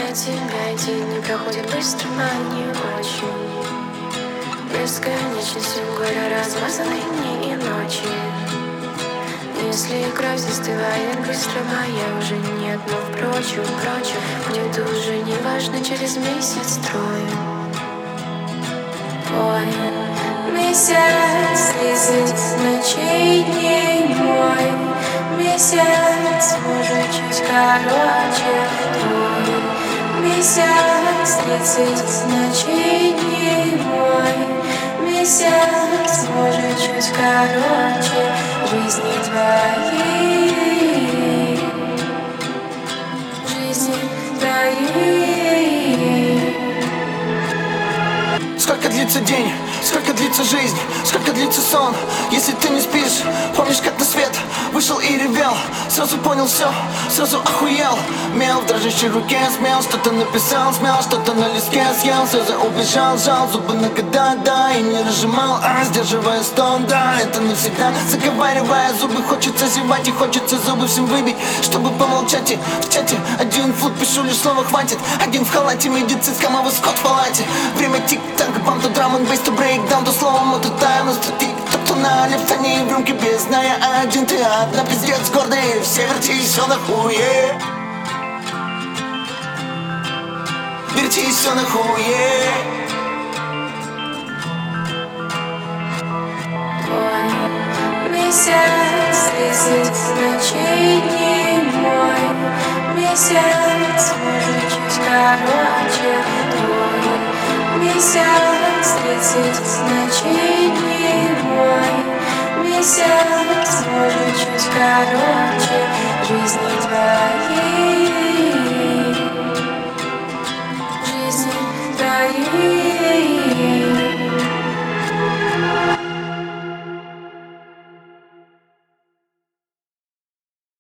тебя эти дни проходят быстро, а не очень. Бесконечностью горя размазанные дни и ночи. Если кровь застывает быстро, моя уже нет, но впрочем, будет уже не важно через месяц-трое. Ой, месяц, 30 ночей, дней мой. Месяц, может, чуть короче твой. Месяц, 30 ночей, дней мой. Месяц, может, чуть короче жизни твоей. Жизни твоей. Сколько длится день, сколько длится жизнь, сколько длится сон? Если ты не спишь, помнишь, как на свет вышел и ревел? Сразу понял все, сразу охуел. Мел в дрожащей руке смел, что-то написал, смел, что-то на листке съел. Сразу убежал, жал зубы на года, да, и не разжимал, сдерживая стон, да, это навсегда. Заговаривая зубы, хочется зевать и хочется зубы всем выбить, чтобы помолчать. И в чате один фут пишу, лишь слова хватит. Один в халате медицинском, а вы скот в палате. Время тик-так, бам, то драм н бейс, то брейкдаун, то слово мототайм, но статик. Кто на лифтане в рюмке бездная, один ты одна, пиздец гордый. Все вертись, все на хуе. Вертись, все на хуе. Ой, месяц, 30 ночей, дней мой. Месяц, может, чуть короче твой. Месяц, 30 ночей, дней мой. Месяц, может, чуть короче жизни твоей. Жизни твоей.